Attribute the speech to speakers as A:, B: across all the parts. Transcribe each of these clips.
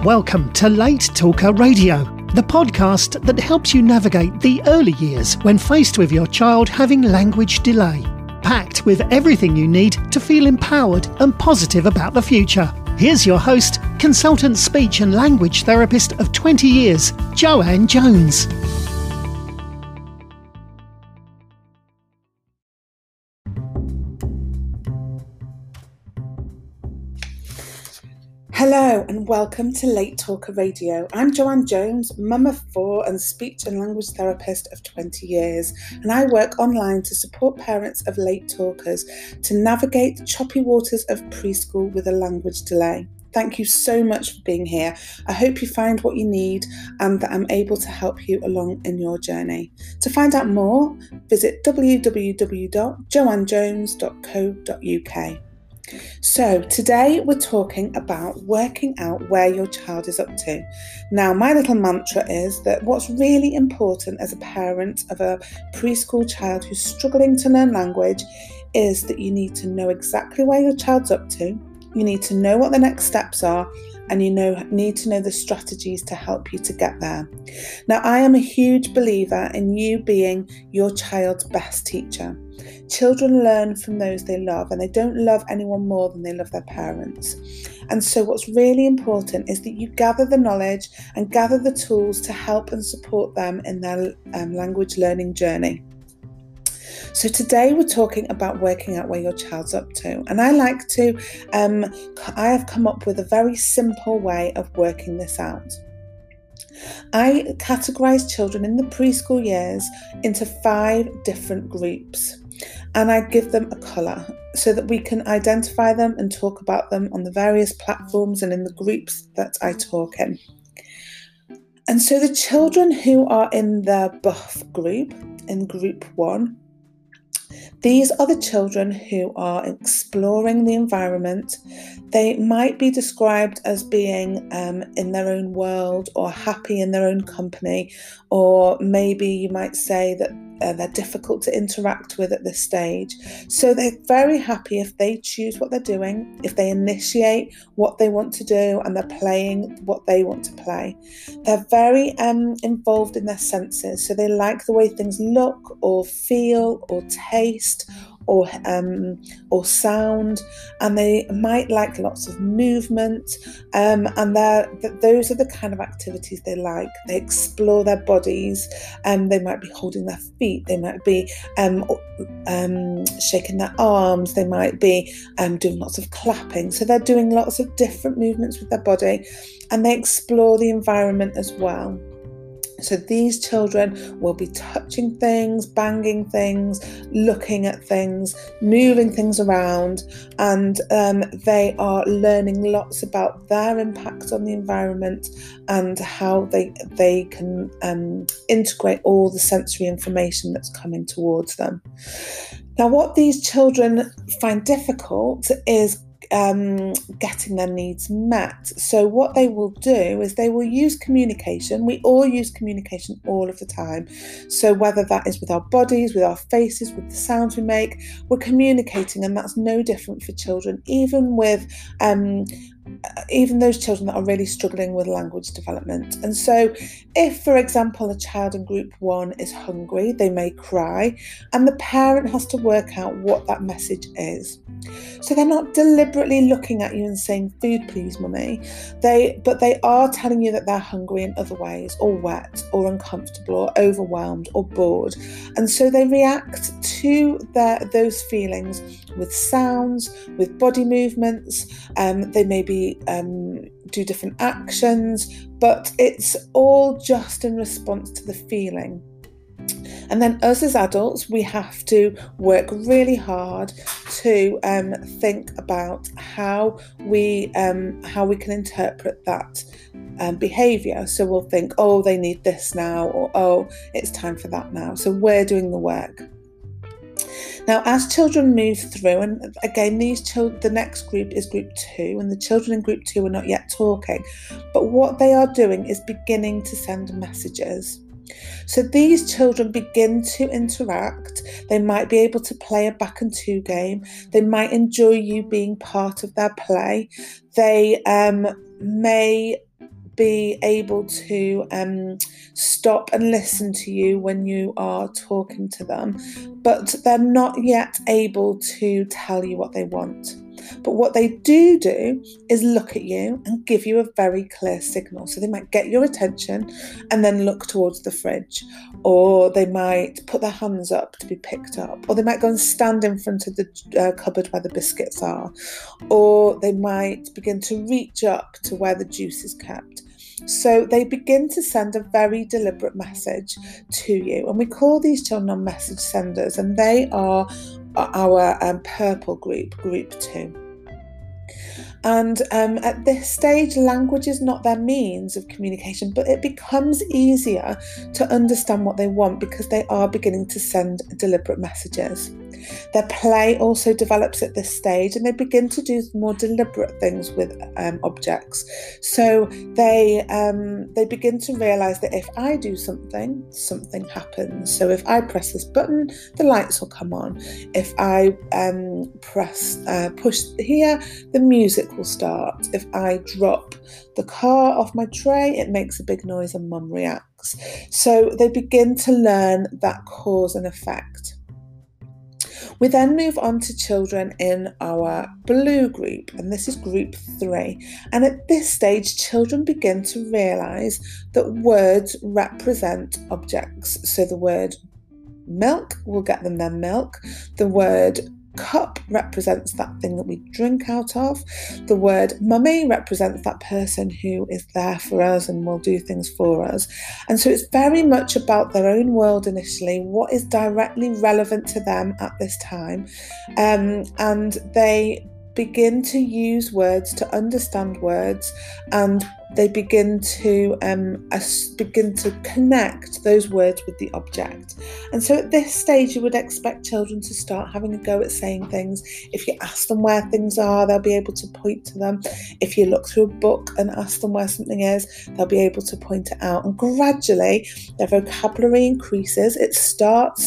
A: Welcome to Late Talker Radio, the podcast that helps you navigate the early years when faced with your child having language delay. Packed with everything you need to feel empowered and positive about the future. Here's your host, consultant speech and language therapist of 20 years, Joanne Jones.
B: Hello and welcome to Late Talker Radio. I'm Joanne Jones, mum of 4 and speech and language therapist of 20 years, and I work online to support parents of late talkers to navigate the choppy waters of preschool with a language delay. Thank you so much for being here. I hope you find what you need and that I'm able to help you along in your journey. To find out more, visit www.joannejones.co.uk. So today we're talking about working out where your child is up to. Now, my little mantra is that what's really important as a parent of a preschool child who's struggling to learn language is that you need to know exactly where your child's up to, you need to know what the next steps are, and you need to know the strategies to help you to get there. Now, I am a huge believer in you being your child's best teacher. Children learn from those they love, and they don't love anyone more than they love their parents. And so what's really important is that you gather the knowledge and gather the tools to help and support them in their language learning journey. So today we're talking about working out where your child's up to, and I have come up with a very simple way of working this out. I categorise children in the preschool years into 5 different groups, and I give them a colour so that we can identify them and talk about them on the various platforms and in the groups that I talk in. And so the children who are in the buff group, in group 1, these are the children who are exploring the environment. They might be described as being in their own world or happy in their own company, or maybe you might say that they're difficult to interact with at this stage. So they're very happy if they choose what they're doing, if they initiate what they want to do and they're playing what they want to play. They're very involved in their senses, so they like the way things look or feel or taste or sound, and they might like lots of movement, and those are the kind of activities they like. They explore their bodies, they might be holding their feet, they might be shaking their arms, they might be doing lots of clapping. So they're doing lots of different movements with their body, and they explore the environment as well. So these children will be touching things, banging things, looking at things, moving things around, and they are learning lots about their impact on the environment and how they can integrate all the sensory information that's coming towards them. Now, what these children find difficult is getting their needs met. So what they will do is they will use communication. We all use communication all of the time. So whether that is with our bodies, with our faces, with the sounds we make, we're communicating, and that's no different for children, even those children that are really struggling with language development. And so if, for example, a child in group 1 is hungry, they may cry, and the parent has to work out what that message is. So they're not deliberately looking at you and saying, "Food please, mummy." But they are telling you that they're hungry in other ways, or wet, or uncomfortable, or overwhelmed, or bored. And so they react to those feelings with sounds, with body movements. They maybe do different actions, but it's all just in response to the feeling. And then us as adults, we have to work really hard to think about how we can interpret that behaviour. So we'll think, "Oh, they need this now," or "Oh, it's time for that now." So we're doing the work. Now, as children move through, and again, the next group is group 2, and the children in group 2 are not yet talking, but what they are doing is beginning to send messages. So these children begin to interact. They might be able to play a back and two game. They might enjoy you being part of their play. They may be able to stop and listen to you when you are talking to them, but they're not yet able to tell you what they want. But what they do is look at you and give you a very clear signal. So they might get your attention and then look towards the fridge, or they might put their hands up to be picked up, or they might go and stand in front of the cupboard where the biscuits are, or they might begin to reach up to where the juice is kept. So they begin to send a very deliberate message to you, and we call these children our message senders, and they are our purple group 2. And at this stage, language is not their means of communication, but it becomes easier to understand what they want because they are beginning to send deliberate messages. Their play also develops at this stage, and they begin to do more deliberate things with objects. So they begin to realise that if I do something, something happens. So if I press this button, the lights will come on. If I push here, the music will start. If I drop the car off my tray, it makes a big noise and mum reacts. So they begin to learn that cause and effect. We then move on to children in our blue group, and this is group 3. And at this stage, children begin to realise that words represent objects. So the word milk will get them their milk. The word cup represents that thing that we drink out of. The word mummy represents that person who is there for us and will do things for us. And so it's very much about their own world initially, what is directly relevant to them at this time. And they begin to use words to understand words, and they begin to connect those words with the object. And so at this stage, you would expect children to start having a go at saying things. If you ask them where things are, they'll be able to point to them. If you look through a book and ask them where something is, they'll be able to point it out. And gradually, their vocabulary increases. It starts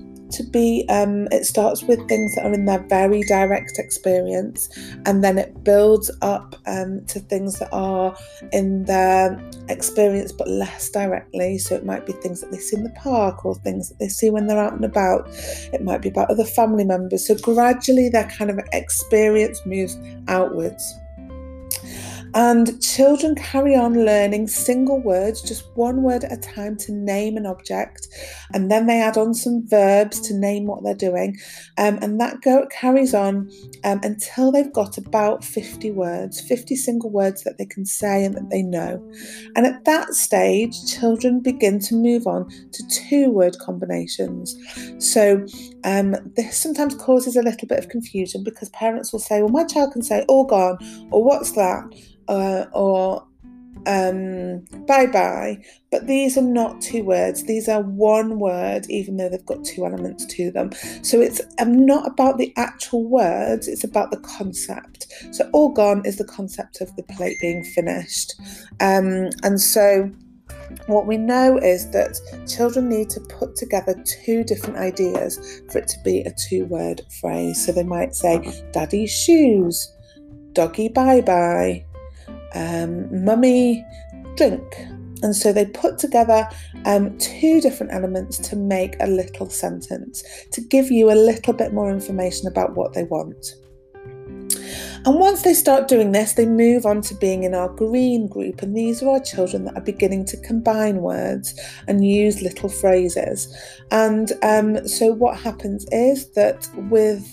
B: with things that are in their very direct experience, and then it builds up to things that are in their experience but less directly. So it might be things that they see in the park, or things that they see when they're out and about. It might be about other family members. So gradually their kind of experience moves outwards. And children carry on learning single words, just one word at a time, to name an object. And then they add on some verbs to name what they're doing. And that carries on until they've got about 50 words, 50 single words that they can say and that they know. And at that stage, children begin to move on to 2-word combinations. So this sometimes causes a little bit of confusion, because parents will say, well, my child can say all gone, or what's that? Or bye-bye, but these are not 2 words. These are 1 word, even though they've got 2 elements to them. So it's not about the actual words, it's about the concept. So all gone is the concept of the plate being finished. And so what we know is that children need to put together 2 different ideas for it to be a 2-word phrase. So they might say, daddy's shoes, doggy bye-bye, mummy drink. And so they put together 2 different elements to make a little sentence, to give you a little bit more information about what they want. And once they start doing this, they move on to being in our green group, and these are our children that are beginning to combine words and use little phrases. And so what happens is that with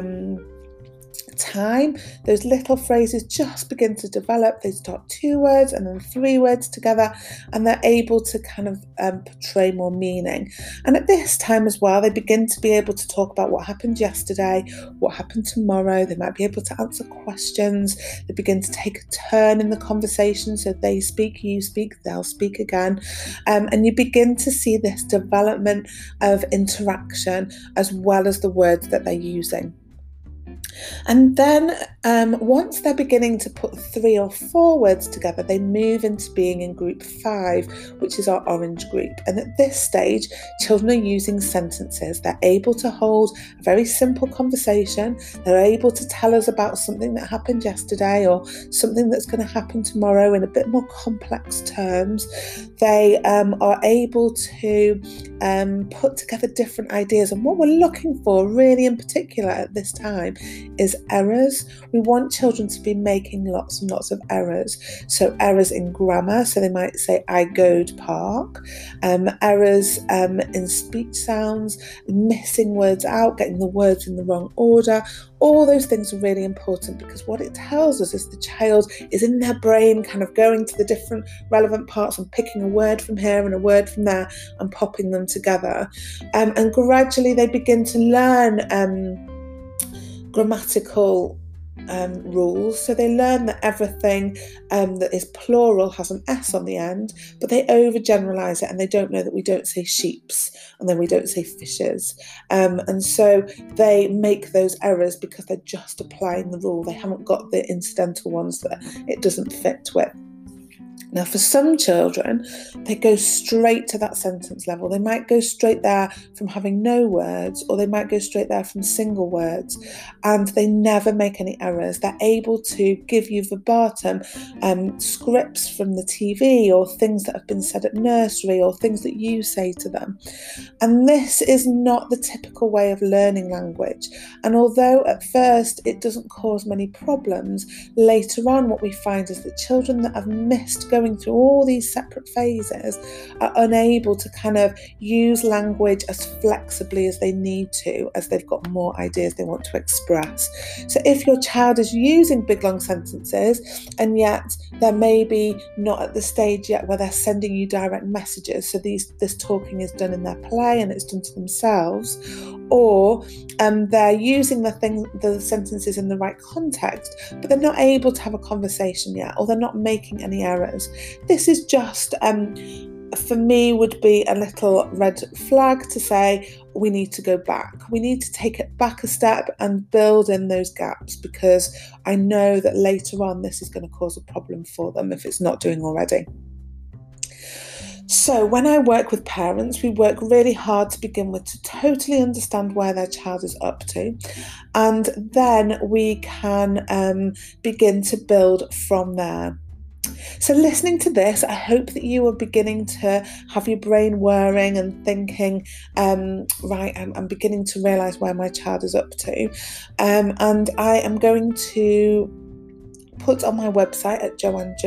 B: time, those little phrases just begin to develop. They start 2 words and then 3 words together, and they're able to kind of portray more meaning. And at this time as well, they begin to be able to talk about what happened yesterday, what happened tomorrow. They might be able to answer questions. They begin to take a turn in the conversation. So they speak, you speak, they'll speak again. And you begin to see this development of interaction as well as the words that they're using. And then once they're beginning to put 3 or 4 words together, they move into being in group 5, which is our orange group. And at this stage, children are using sentences. They're able to hold a very simple conversation. They're able to tell us about something that happened yesterday or something that's going to happen tomorrow in a bit more complex terms. They are able to put together different ideas. And what we're looking for really in particular at this time is errors. We want children to be making lots and lots of errors. So errors in grammar, so they might say I goed park. Errors in speech sounds, missing words out, getting the words in the wrong order. All those things are really important because what it tells us is the child is in their brain kind of going to the different relevant parts and picking a word from here and a word from there and popping them together. And gradually they begin to learn grammatical rules. So they learn that everything that is plural has an S on the end, but they overgeneralize it and they don't know that we don't say sheeps and then we don't say fishes. And so they make those errors because they're just applying the rule. They haven't got the incidental ones that it doesn't fit with. Now, for some children, they go straight to that sentence level. They might go straight there from having no words, or they might go straight there from single words, and they never make any errors. They're able to give you verbatim scripts from the TV or things that have been said at nursery or things that you say to them. And this is not the typical way of learning language. And although at first it doesn't cause many problems, later on what we find is that children that have missed going through all these separate phases are unable to kind of use language as flexibly as they need to, as they've got more ideas they want to express. So if your child is using big long sentences and yet they're maybe not at the stage yet where they're sending you direct messages, so this talking is done in their play and it's done to themselves, or they're using the sentences in the right context, but they're not able to have a conversation yet, or they're not making any errors. This is just, for me, would be a little red flag to say we need to go back. We need to take it back a step and build in those gaps, because I know that later on this is going to cause a problem for them if it's not doing already. So when I work with parents, we work really hard to begin with to totally understand where their child is up to, and then we can begin to build from there. So listening to this, I hope that you are beginning to have your brain whirring and thinking, right, I'm beginning to realise where my child is up to. And I am going to put on my website at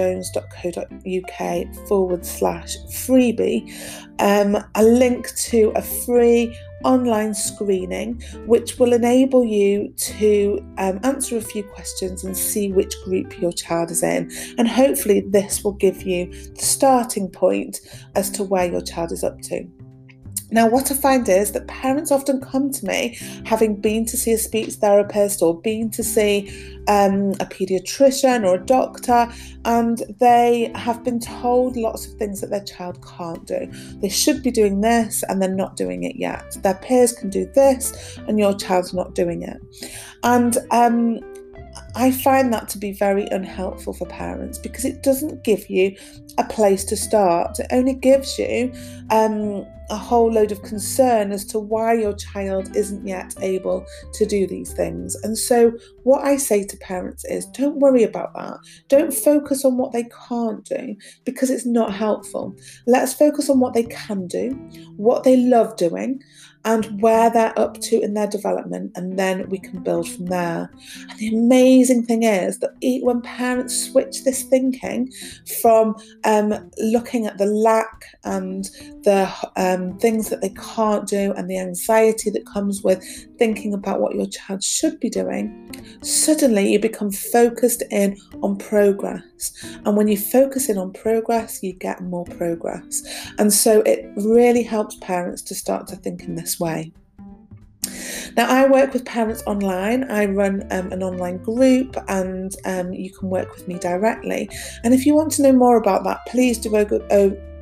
B: joannejones.co.uk/freebie a link to a free online screening which will enable you to answer a few questions and see which group your child is in, and hopefully this will give you the starting point as to where your child is up to. Now, what I find is that parents often come to me having been to see a speech therapist or been to see a paediatrician or a doctor, and they have been told lots of things that their child can't do. They should be doing this and they're not doing it yet. Their peers can do this and your child's not doing it. And I find that to be very unhelpful for parents, because it doesn't give you a place to start. It only gives you a whole load of concern as to why your child isn't yet able to do these things. And so what I say to parents is, don't worry about that. Don't focus on what they can't do, because it's not helpful. Let's focus on what they can do, what they love doing, and where they're up to in their development, and then we can build from there. And the amazing thing is that when parents switch this thinking from looking at the lack and the things that they can't do and the anxiety that comes with thinking about what your child should be doing, suddenly you become focused in on progress. And when you focus in on progress, you get more progress. And so it really helps parents to start to think in this way. Now, I work with parents online. I run an online group, and you can work with me directly. And if you want to know more about that, please do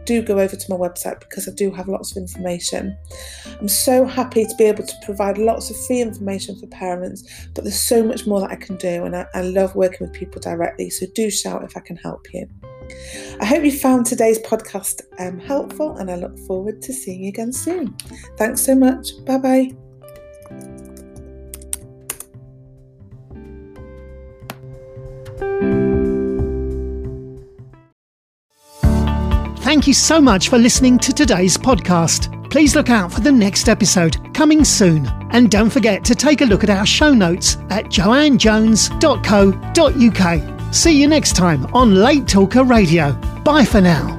B: do go over to my website because I do have lots of information. I'm so happy to be able to provide lots of free information for parents, but there's so much more that I can do, and I love working with people directly, so do shout if I can help you. I hope you found today's podcast helpful, and I look forward to seeing you again soon. Thanks so much. Bye-bye.
A: Thank you so much for listening to today's podcast. Please look out for the next episode coming soon. And don't forget to take a look at our show notes at joannejones.co.uk. See you next time on Late Talker Radio. Bye for now.